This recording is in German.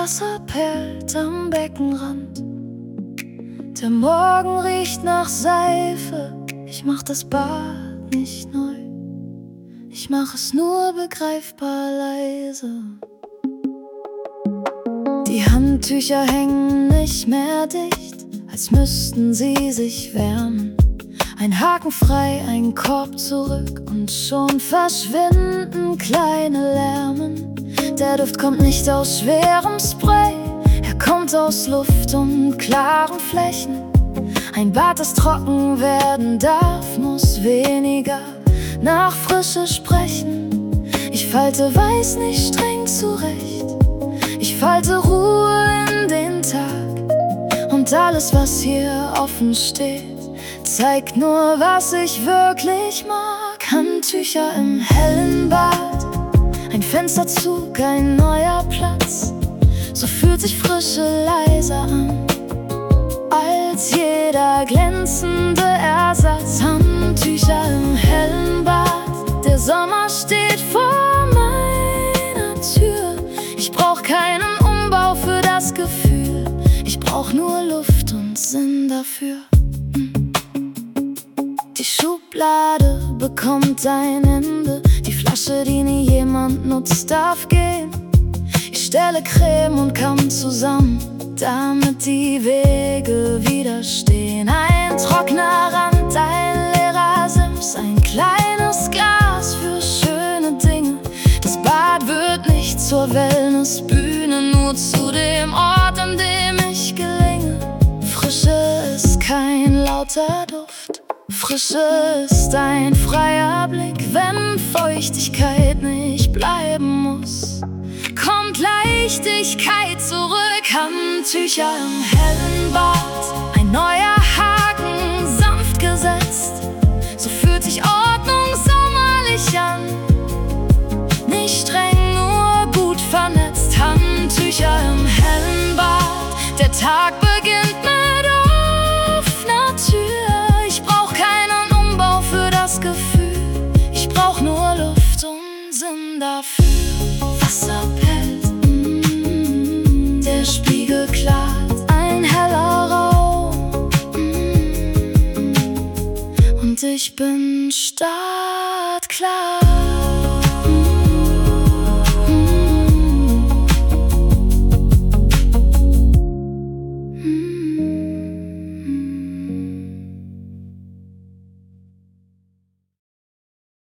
Wasser perlt am Beckenrand. Der Morgen riecht nach Seife. Ich mach das Bad nicht neu, ich mach es nur begreifbar leise. Die Handtücher hängen nicht mehr dicht, als müssten sie sich wärmen. Ein Haken frei, ein Korb zurück und schon verschwinden kleine Lärmen. Der Duft kommt nicht aus schwerem Spray, er kommt aus Luft und klaren Flächen. Ein Bad, das trocken werden darf, muss weniger nach Frische sprechen. Ich falte Weiß nicht streng zurecht, ich falte Ruhe in den Tag. Und alles, was hier offen steht, zeigt nur, was ich wirklich mag. Handtücher im hellen Bad, ein Fensterzug, ein neuer Platz. So fühlt sich Frische leiser an als jeder glänzende Ersatz. Handtücher im hellen Bad, der Sommer steht vor meiner Tür. Ich brauch keinen Umbau für das Gefühl, ich brauch nur Luft und Sinn dafür. Die Schublade bekommt ein Ende, die Flasche, die nie jemand nutzt, darf gehen. Ich stelle Creme und Kamm zusammen, damit die Wege wieder stehen. Ein trockener Rand, ein leerer Sims, ein kleines Glas für schöne Dinge. Das Bad wird nicht zur Wellnessbühne, nur zu dem Ort, an dem ich gelinge. Frische ist kein lauter Duft, Frische ist ein freier Blick, wenn Feuchtigkeit nicht bleiben muss. Kommt Leichtigkeit zurück. Handtücher im hellen Bad, ein neuer Haken sanft gesetzt. So fühlt sich Ordnung sommerlich an, nicht streng, nur gut vernetzt. Handtücher im hellen Bad, der Tag beginnt mit offener Tür. Ich brauch keinen Umbau für das Gefühl, ich brauch nur Luft und Sinn dafür. Wasser perlt, der Spiegel klart, ein heller Raum, und ich bin startklar.